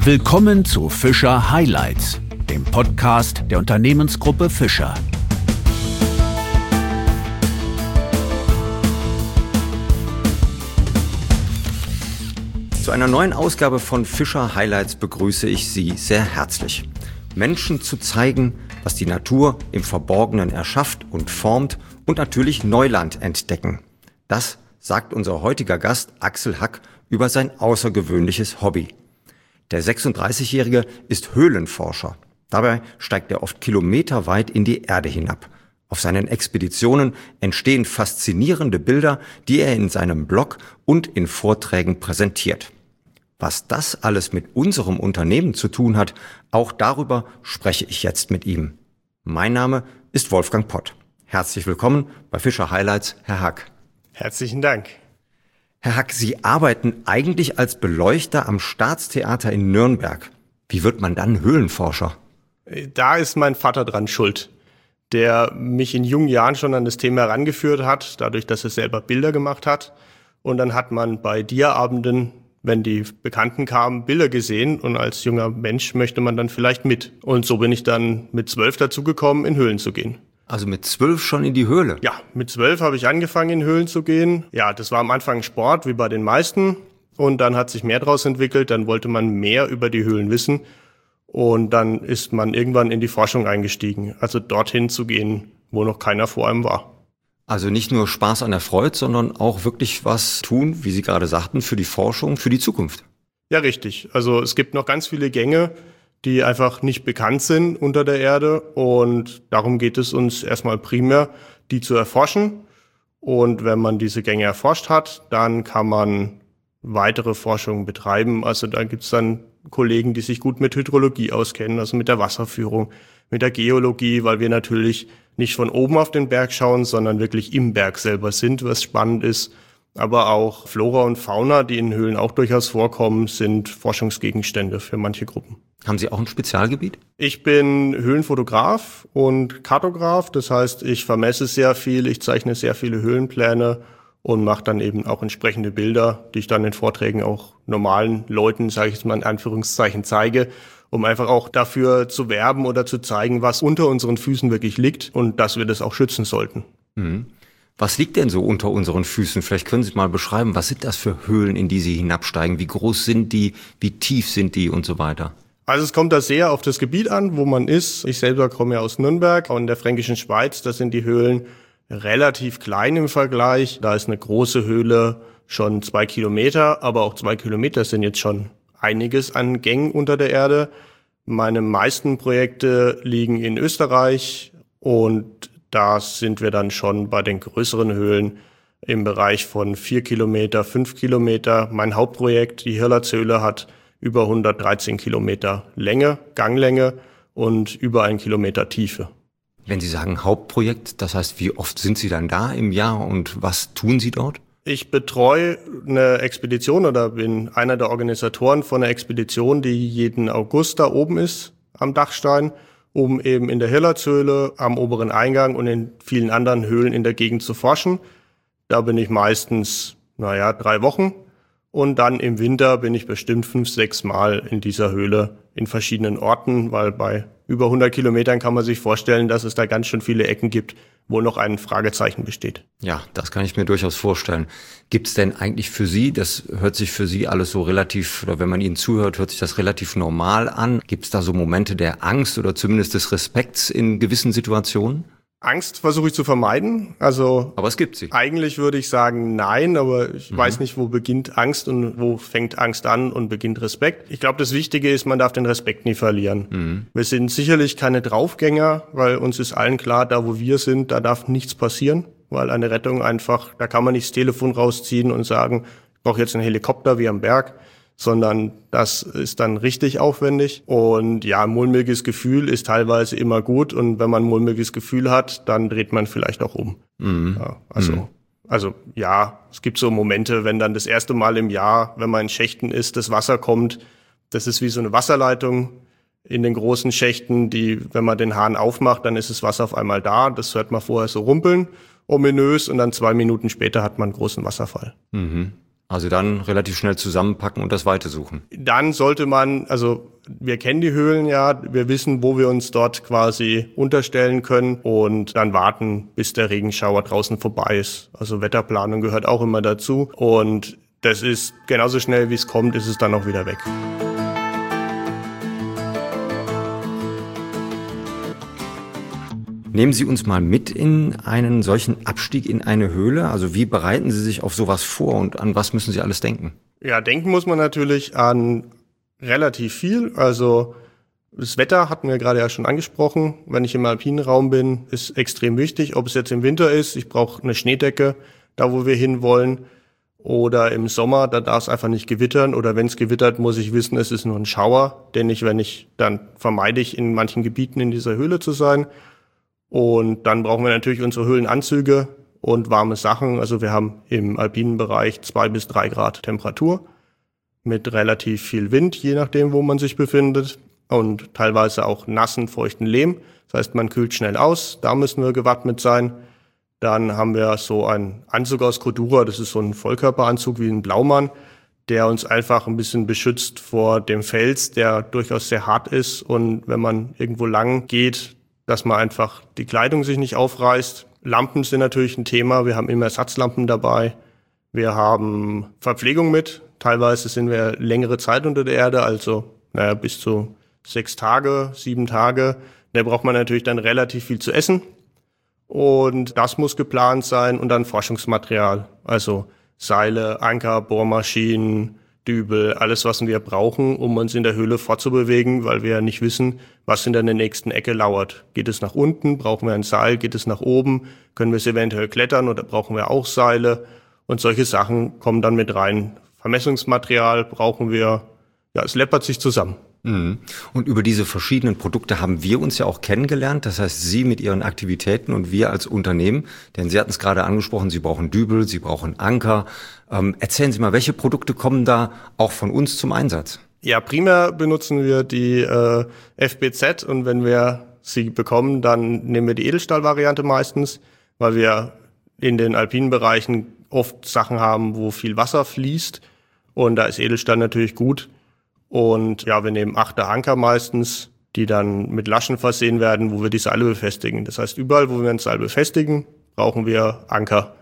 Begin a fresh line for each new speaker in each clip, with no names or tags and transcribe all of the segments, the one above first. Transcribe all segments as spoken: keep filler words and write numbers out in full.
Willkommen zu Fischer Highlights, dem Podcast der Unternehmensgruppe Fischer.
Zu einer neuen Ausgabe von Fischer Highlights begrüße ich Sie sehr herzlich. Menschen zu zeigen, was die Natur im Verborgenen erschafft und formt und natürlich Neuland entdecken. Das sagt unser heutiger Gast Axel Hack über sein außergewöhnliches Hobby. Der sechsunddreißigjährige ist Höhlenforscher. Dabei steigt er oft kilometerweit in die Erde hinab. Auf seinen Expeditionen entstehen faszinierende Bilder, die er in seinem Blog und in Vorträgen präsentiert. Was das alles mit unserem Unternehmen zu tun hat, auch darüber spreche ich jetzt mit ihm. Mein Name ist Wolfgang Pott. Herzlich willkommen bei Fischer Highlights, Herr Hack.
Herzlichen Dank.
Herr Hack, Sie arbeiten eigentlich als Beleuchter am Staatstheater in Nürnberg. Wie wird man dann Höhlenforscher?
Da ist mein Vater dran schuld, der mich in jungen Jahren schon an das Thema herangeführt hat, dadurch, dass er selber Bilder gemacht hat. Und dann hat man bei Dia-Abenden, wenn die Bekannten kamen, Bilder gesehen. Und als junger Mensch möchte man dann vielleicht mit. Und so bin ich dann mit zwölf dazu gekommen, in Höhlen zu gehen.
Also mit zwölf schon in die Höhle?
Ja, mit zwölf habe ich angefangen, in Höhlen zu gehen. Ja, das war am Anfang Sport, wie bei den meisten. Und dann hat sich mehr daraus entwickelt. Dann wollte man mehr über die Höhlen wissen. Und dann ist man irgendwann in die Forschung eingestiegen. Also dorthin zu gehen, wo noch keiner vor einem war.
Also nicht nur Spaß an der Freude, sondern auch wirklich was tun, wie Sie gerade sagten, für die Forschung, für die Zukunft.
Ja, richtig. Also es gibt noch ganz viele Gänge, die einfach nicht bekannt sind unter der Erde. Und darum geht es uns erstmal primär, die zu erforschen. Und wenn man diese Gänge erforscht hat, dann kann man weitere Forschung betreiben. Also da gibt's dann Kollegen, die sich gut mit Hydrologie auskennen, also mit der Wasserführung, mit der Geologie, weil wir natürlich nicht von oben auf den Berg schauen, sondern wirklich im Berg selber sind, was spannend ist. Aber auch Flora und Fauna, die in Höhlen auch durchaus vorkommen, sind Forschungsgegenstände für manche Gruppen.
Haben Sie auch ein Spezialgebiet?
Ich bin Höhlenfotograf und Kartograf. Das heißt, ich vermesse sehr viel, ich zeichne sehr viele Höhlenpläne und mache dann eben auch entsprechende Bilder, die ich dann in Vorträgen auch normalen Leuten, sage ich jetzt mal in Anführungszeichen, zeige, um einfach auch dafür zu werben oder zu zeigen, was unter unseren Füßen wirklich liegt und dass wir das auch schützen sollten.
Mhm. Was liegt denn so unter unseren Füßen? Vielleicht können Sie mal beschreiben, was sind das für Höhlen, in die Sie hinabsteigen? Wie groß sind die? Wie tief sind die und so weiter?
Also es kommt da sehr auf das Gebiet an, wo man ist. Ich selber komme ja aus Nürnberg und in der Fränkischen Schweiz. Da sind die Höhlen relativ klein im Vergleich. Da ist eine große Höhle schon zwei Kilometer, aber auch zwei Kilometer sind jetzt schon einiges an Gängen unter der Erde. Meine meisten Projekte liegen in Österreich und da sind wir dann schon bei den größeren Höhlen im Bereich von vier Kilometer, fünf Kilometer. Mein Hauptprojekt, die Hirlertshöhle, hat über hundertdreizehn Kilometer Länge, Ganglänge und über einen Kilometer Tiefe.
Wenn Sie sagen Hauptprojekt, das heißt, wie oft sind Sie dann da im Jahr und was tun Sie dort?
Ich betreue eine Expedition oder bin einer der Organisatoren von einer Expedition, die jeden August da oben ist am Dachstein, um eben in der Hirlertshöhle, am oberen Eingang und in vielen anderen Höhlen in der Gegend zu forschen. Da bin ich meistens, naja, drei Wochen. Und dann im Winter bin ich bestimmt fünf, sechs Mal in dieser Höhle in verschiedenen Orten, weil bei über hundert Kilometern kann man sich vorstellen, dass es da ganz schön viele Ecken gibt, wo noch ein Fragezeichen besteht.
Ja, das kann ich mir durchaus vorstellen. Gibt es denn eigentlich für Sie, das hört sich für Sie alles so relativ, oder wenn man Ihnen zuhört, hört sich das relativ normal an. Gibt es da so Momente der Angst oder zumindest des Respekts in gewissen Situationen?
Angst versuche ich zu vermeiden. Also,
aber es gibt sie.
Eigentlich würde ich sagen nein, aber ich
mhm.
weiß nicht, wo beginnt Angst und wo fängt Angst an und beginnt Respekt. Ich glaube, das Wichtige ist, man darf den Respekt nie verlieren. Mhm. Wir sind sicherlich keine Draufgänger, weil uns ist allen klar, da wo wir sind, da darf nichts passieren, weil eine Rettung einfach, da kann man nicht das Telefon rausziehen und sagen, ich brauche jetzt einen Helikopter wie am Berg, sondern das ist dann richtig aufwendig. Und ja, ein mulmiges Gefühl ist teilweise immer gut. Und wenn man ein mulmiges Gefühl hat, dann dreht man vielleicht auch um. Mhm. Ja, also, mhm. also ja, es gibt so Momente, wenn dann das erste Mal im Jahr, wenn man in Schächten ist, das Wasser kommt. Das ist wie so eine Wasserleitung in den großen Schächten, die, wenn man den Hahn aufmacht, dann ist das Wasser auf einmal da. Das hört man vorher so rumpeln, ominös. Und dann zwei Minuten später hat man einen großen Wasserfall.
Mhm. Also dann relativ schnell zusammenpacken und das Weite suchen.
Dann sollte man, also wir kennen die Höhlen ja, wir wissen, wo wir uns dort quasi unterstellen können und dann warten, bis der Regenschauer draußen vorbei ist. Also Wetterplanung gehört auch immer dazu und das ist genauso schnell, wie es kommt, ist es dann auch wieder weg.
Nehmen Sie uns mal mit in einen solchen Abstieg in eine Höhle. Also wie bereiten Sie sich auf sowas vor und an was müssen Sie alles denken?
Ja, denken muss man natürlich an relativ viel. Also das Wetter hatten wir gerade ja schon angesprochen. Wenn ich im alpinen Raum bin, ist extrem wichtig. Ob es jetzt im Winter ist, ich brauche eine Schneedecke, da wo wir hinwollen. Oder im Sommer, da darf es einfach nicht gewittern. Oder wenn es gewittert, muss ich wissen, es ist nur ein Schauer. Denn ich, wenn ich, dann vermeide ich in manchen Gebieten in dieser Höhle zu sein. Und dann brauchen wir natürlich unsere Höhlenanzüge und warme Sachen. Also wir haben im alpinen Bereich zwei bis drei Grad Temperatur mit relativ viel Wind, je nachdem, wo man sich befindet. Und teilweise auch nassen, feuchten Lehm. Das heißt, man kühlt schnell aus. Da müssen wir gewappnet sein. Dann haben wir so einen Anzug aus Cordura. Das ist so ein Vollkörperanzug wie ein Blaumann, der uns einfach ein bisschen beschützt vor dem Fels, der durchaus sehr hart ist. Und wenn man irgendwo lang geht, dass man einfach die Kleidung sich nicht aufreißt. Lampen sind natürlich ein Thema. Wir haben immer Ersatzlampen dabei. Wir haben Verpflegung mit. Teilweise sind wir längere Zeit unter der Erde, also naja, bis zu sechs Tage, sieben Tage. Da braucht man natürlich dann relativ viel zu essen. Und das muss geplant sein. Und dann Forschungsmaterial, also Seile, Anker, Bohrmaschinen, Dübel, alles, was wir brauchen, um uns in der Höhle fortzubewegen, weil wir ja nicht wissen, was in der nächsten Ecke lauert. Geht es nach unten? Brauchen wir ein Seil? Geht es nach oben? Können wir es eventuell klettern oder brauchen wir auch Seile? Und solche Sachen kommen dann mit rein. Vermessungsmaterial brauchen wir. Ja, es läppert sich zusammen.
Und über diese verschiedenen Produkte haben wir uns ja auch kennengelernt. Das heißt, Sie mit Ihren Aktivitäten und wir als Unternehmen. Denn Sie hatten es gerade angesprochen, Sie brauchen Dübel, Sie brauchen Anker. Ähm, erzählen Sie mal, welche Produkte kommen da auch von uns zum Einsatz?
Ja, primär benutzen wir die äh, F B Z und wenn wir sie bekommen, dann nehmen wir die Edelstahl-Variante meistens, weil wir in den alpinen Bereichen oft Sachen haben, wo viel Wasser fließt und da ist Edelstahl natürlich gut. Und ja, wir nehmen Achter Anker meistens, die dann mit Laschen versehen werden, wo wir die Seile befestigen. Das heißt, überall, wo wir ein Seil befestigen, brauchen wir Anker.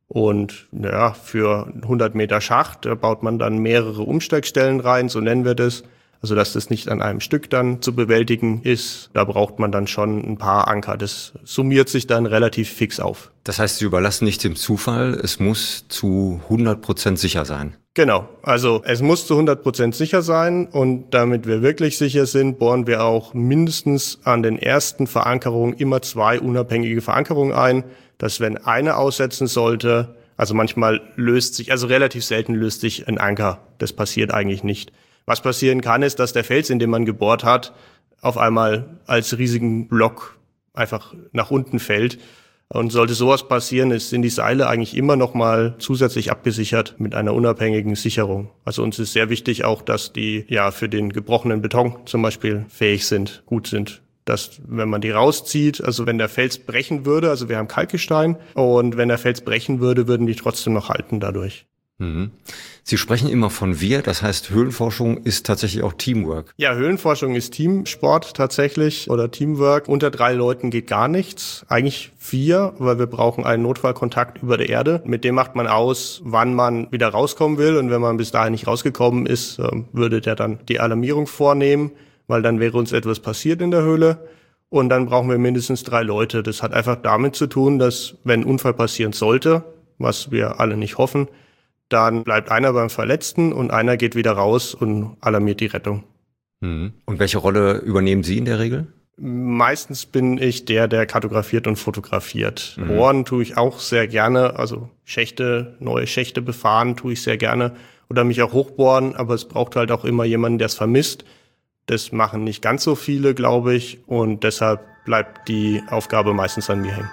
Und ja, für hundert Meter Schacht, da baut man dann mehrere Umsteigstellen rein, so nennen wir das. Also dass das nicht an einem Stück dann zu bewältigen ist. Da braucht man dann schon ein paar Anker. Das summiert sich dann relativ fix auf.
Das heißt, Sie überlassen nichts dem Zufall. Es muss zu hundert Prozent sicher sein.
Genau. Also es muss zu hundert Prozent sicher sein. Und damit wir wirklich sicher sind, bohren wir auch mindestens an den ersten Verankerungen immer zwei unabhängige Verankerungen ein. Dass wenn eine aussetzen sollte, also manchmal löst sich, also relativ selten löst sich ein Anker. Das passiert eigentlich nicht. Was passieren kann, ist, dass der Fels, in dem man gebohrt hat, auf einmal als riesigen Block einfach nach unten fällt. Und sollte sowas passieren, ist, sind die Seile eigentlich immer noch mal zusätzlich abgesichert mit einer unabhängigen Sicherung. Also uns ist sehr wichtig auch, dass die ja für den gebrochenen Beton zum Beispiel fähig sind, gut sind. Dass, wenn man die rauszieht, also wenn der Fels brechen würde, also wir haben Kalkgestein, und wenn der Fels brechen würde, würden die trotzdem noch halten dadurch.
Mhm. Sie sprechen immer von wir, das heißt, Höhlenforschung ist tatsächlich auch Teamwork.
Ja, Höhlenforschung ist Teamsport tatsächlich oder Teamwork. Unter drei Leuten geht gar nichts. Eigentlich vier, weil wir brauchen einen Notfallkontakt über der Erde. Mit dem macht man aus, wann man wieder rauskommen will. Und wenn man bis dahin nicht rausgekommen ist, würde der dann die Alarmierung vornehmen, weil dann wäre uns etwas passiert in der Höhle. Und dann brauchen wir mindestens drei Leute. Das hat einfach damit zu tun, dass wenn ein Unfall passieren sollte, was wir alle nicht hoffen, dann bleibt einer beim Verletzten und einer geht wieder raus und alarmiert die Rettung.
Mhm. Und welche Rolle übernehmen Sie in der Regel?
Meistens bin ich der, der kartografiert und fotografiert. Mhm. Bohren tue ich auch sehr gerne, also Schächte, neue Schächte befahren tue ich sehr gerne oder mich auch hochbohren, aber es braucht halt auch immer jemanden, der es vermisst. Das machen nicht ganz so viele, glaube ich, und deshalb bleibt die Aufgabe meistens an mir hängen.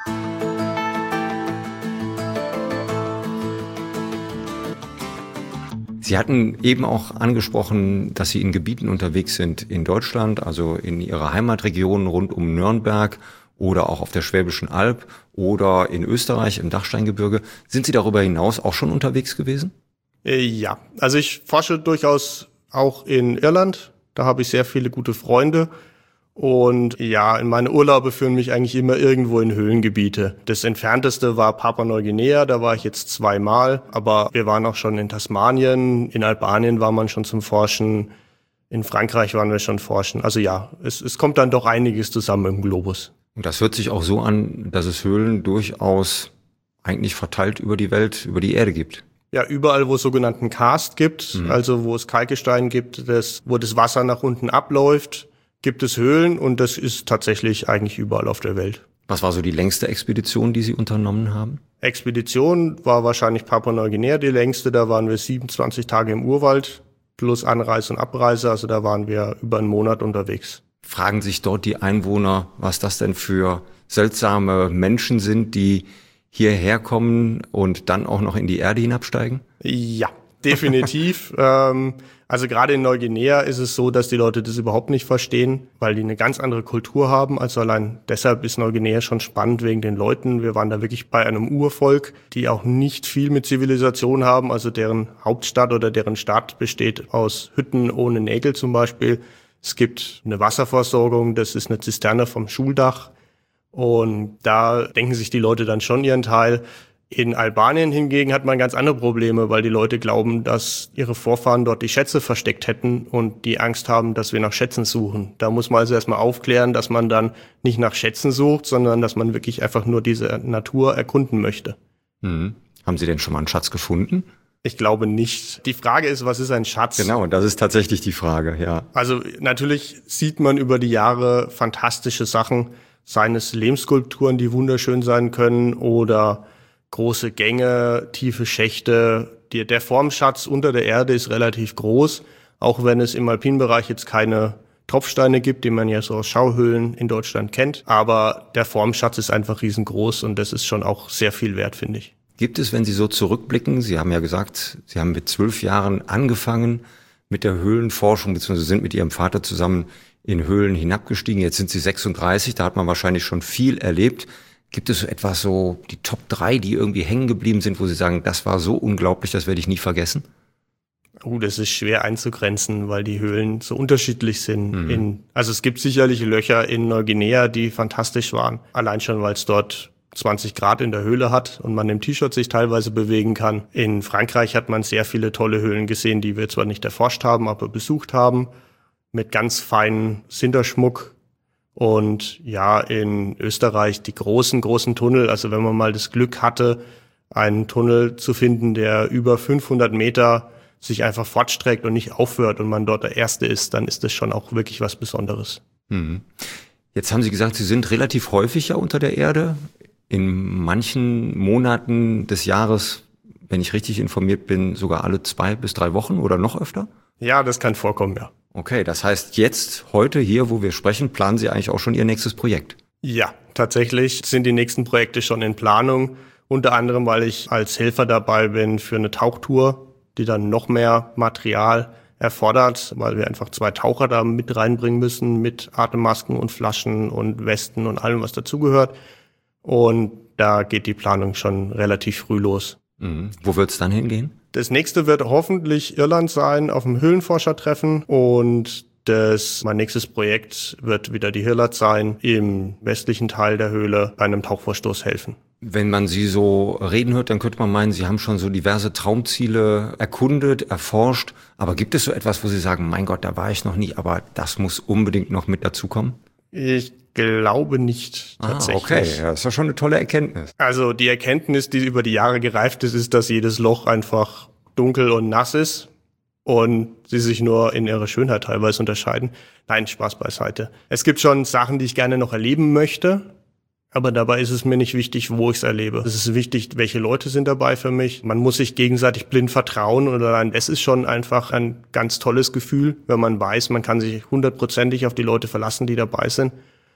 Sie hatten eben auch angesprochen, dass Sie in Gebieten unterwegs sind in Deutschland, also in Ihrer Heimatregion rund um Nürnberg oder auch auf der Schwäbischen Alb oder in Österreich im Dachsteingebirge. Sind Sie darüber hinaus auch schon unterwegs gewesen?
Äh, ja, also ich forsche durchaus auch in Irland. Da habe ich sehr viele gute Freunde. Und ja, in meine Urlaube führen mich eigentlich immer irgendwo in Höhlengebiete. Das entfernteste war Papua-Neuguinea, da war ich jetzt zweimal. Aber wir waren auch schon in Tasmanien, in Albanien war man schon zum Forschen, in Frankreich waren wir schon forschen. Also ja, es, es kommt dann doch einiges zusammen im Globus.
Und das hört sich auch so an, dass es Höhlen durchaus eigentlich verteilt über die Welt, über die Erde gibt.
Ja, überall, wo es sogenannten Karst gibt, mhm. also wo es Kalkgestein gibt, das, wo das Wasser nach unten abläuft, gibt es Höhlen und das ist tatsächlich eigentlich überall auf der Welt.
Was war so die längste Expedition, die Sie unternommen haben?
Expedition war wahrscheinlich Papua-Neuguinea die längste, da waren wir siebenundzwanzig Tage im Urwald plus Anreise und Abreise, also da waren wir über einen Monat unterwegs.
Fragen sich dort die Einwohner, was das denn für seltsame Menschen sind, die hierher kommen und dann auch noch in die Erde hinabsteigen?
Ja, definitiv. ähm, also gerade in Neuguinea ist es so, dass die Leute das überhaupt nicht verstehen, weil die eine ganz andere Kultur haben. Also allein deshalb ist Neuguinea schon spannend wegen den Leuten. Wir waren da wirklich bei einem Urvolk, die auch nicht viel mit Zivilisation haben. Also deren Hauptstadt oder deren Stadt besteht aus Hütten ohne Nägel zum Beispiel. Es gibt eine Wasserversorgung, das ist eine Zisterne vom Schuldach. Und da denken sich die Leute dann schon ihren Teil. In Albanien hingegen hat man ganz andere Probleme, weil die Leute glauben, dass ihre Vorfahren dort die Schätze versteckt hätten und die Angst haben, dass wir nach Schätzen suchen. Da muss man also erstmal aufklären, dass man dann nicht nach Schätzen sucht, sondern dass man wirklich einfach nur diese Natur erkunden möchte.
Mhm. Haben Sie denn schon mal einen Schatz gefunden?
Ich glaube nicht. Die Frage ist, was ist ein Schatz?
Genau, das ist tatsächlich die Frage, ja.
Also natürlich sieht man über die Jahre fantastische Sachen, seien es Lehmskulpturen, die wunderschön sein können oder große Gänge, tiefe Schächte. Die, der Formschatz unter der Erde ist relativ groß, auch wenn es im Alpinbereich jetzt keine Tropfsteine gibt, die man ja so aus Schauhöhlen in Deutschland kennt. Aber der Formschatz ist einfach riesengroß und das ist schon auch sehr viel wert, finde ich.
Gibt es, wenn Sie so zurückblicken, Sie haben ja gesagt, Sie haben mit zwölf Jahren angefangen mit der Höhlenforschung, beziehungsweise sind mit Ihrem Vater zusammen in Höhlen hinabgestiegen. Jetzt sind Sie sechsunddreißig, da hat man wahrscheinlich schon viel erlebt. Gibt es so etwas, so die Top drei, die irgendwie hängen geblieben sind, wo Sie sagen, das war so unglaublich, das werde ich nie vergessen?
Oh, das ist schwer einzugrenzen, weil die Höhlen so unterschiedlich sind.
Mhm.
In, also es gibt sicherlich Löcher in Neuguinea, die fantastisch waren. Allein schon, weil es dort zwanzig Grad in der Höhle hat und man im T-Shirt sich teilweise bewegen kann. In Frankreich hat man sehr viele tolle Höhlen gesehen, die wir zwar nicht erforscht haben, aber besucht haben, mit ganz feinen Sinterschmuck. Und ja, in Österreich die großen, großen Tunnel. Also wenn man mal das Glück hatte, einen Tunnel zu finden, der über fünfhundert Meter sich einfach fortstreckt und nicht aufhört und man dort der Erste ist, dann ist das schon auch wirklich was Besonderes.
Mhm. Jetzt haben Sie gesagt, Sie sind relativ häufig ja unter der Erde. In manchen Monaten des Jahres, wenn ich richtig informiert bin, sogar alle zwei bis drei Wochen oder noch öfter?
Ja, das kann vorkommen, ja.
Okay, das heißt jetzt, heute hier, wo wir sprechen, planen Sie eigentlich auch schon Ihr nächstes Projekt?
Ja, tatsächlich sind die nächsten Projekte schon in Planung. Unter anderem, weil ich als Helfer dabei bin für eine Tauchtour, die dann noch mehr Material erfordert, weil wir einfach zwei Taucher da mit reinbringen müssen, mit Atemmasken und Flaschen und Westen und allem, was dazugehört. Und da geht die Planung schon relativ früh los.
Mhm. Wo wird's dann hingehen?
Das nächste wird hoffentlich Irland sein, auf dem Höhlenforschertreffen. Und das, mein nächstes Projekt wird wieder die Hirlat sein, im westlichen Teil der Höhle bei einem Tauchvorstoß helfen.
Wenn man Sie so reden hört, dann könnte man meinen, Sie haben schon so diverse Traumziele erkundet, erforscht. Aber gibt es so etwas, wo Sie sagen, mein Gott, da war ich noch nie, aber das muss unbedingt noch mit dazukommen?
Ich glaube nicht tatsächlich.
Ah, okay, ja, das ist ja schon eine tolle Erkenntnis.
Also die Erkenntnis, die über die Jahre gereift ist, ist, dass jedes Loch einfach dunkel und nass ist und sie sich nur in ihrer Schönheit teilweise unterscheiden. Nein, Spaß beiseite. Es gibt schon Sachen, die ich gerne noch erleben möchte, aber dabei ist es mir nicht wichtig, wo ich es erlebe. Es ist wichtig, welche Leute sind dabei für mich. Man muss sich gegenseitig blind vertrauen und allein das ist schon einfach ein ganz tolles Gefühl, wenn man weiß, man kann sich hundertprozentig auf die Leute verlassen, die dabei sind.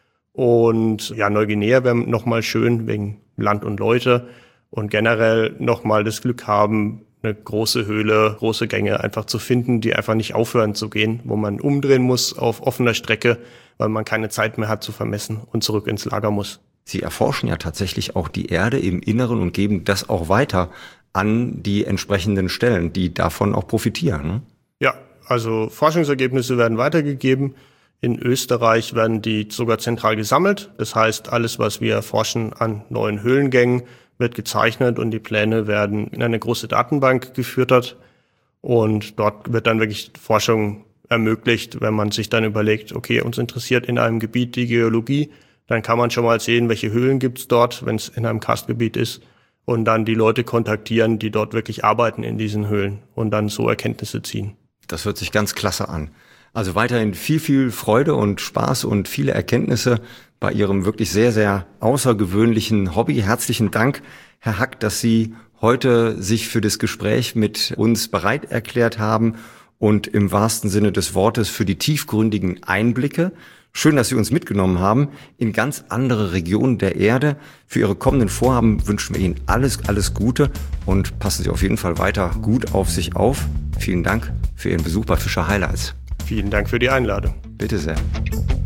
Und ja, Neuguinea wäre nochmal schön wegen Land und Leute und generell nochmal das Glück haben, eine große Höhle, große Gänge einfach zu finden, die einfach nicht aufhören zu gehen, wo man umdrehen muss auf offener Strecke, weil man keine Zeit mehr hat zu vermessen und zurück ins Lager muss.
Sie erforschen ja tatsächlich auch die Erde im Inneren und geben das auch weiter an die entsprechenden Stellen, die davon auch profitieren. Ne?
Ja, also Forschungsergebnisse werden weitergegeben. In Österreich werden die sogar zentral gesammelt. Das heißt, alles, was wir erforschen an neuen Höhlengängen, wird gezeichnet und die Pläne werden in eine große Datenbank gefüttert. Und dort wird dann wirklich Forschung ermöglicht, wenn man sich dann überlegt, okay, uns interessiert in einem Gebiet die Geologie, dann kann man schon mal sehen, welche Höhlen gibt es dort, wenn es in einem Karstgebiet ist, und dann die Leute kontaktieren, die dort wirklich arbeiten in diesen Höhlen und dann so Erkenntnisse ziehen.
Das hört sich ganz klasse an. Also weiterhin viel, viel Freude und Spaß und viele Erkenntnisse bei Ihrem wirklich sehr, sehr außergewöhnlichen Hobby. Herzlichen Dank, Herr Hack, dass Sie heute sich für das Gespräch mit uns bereit erklärt haben und im wahrsten Sinne des Wortes für die tiefgründigen Einblicke. Schön, dass Sie uns mitgenommen haben in ganz andere Regionen der Erde. Für Ihre kommenden Vorhaben wünschen wir Ihnen alles, alles Gute und passen Sie auf jeden Fall weiter gut auf sich auf. Vielen Dank für Ihren Besuch bei Fischer Highlights.
Vielen Dank für die Einladung.
Bitte sehr.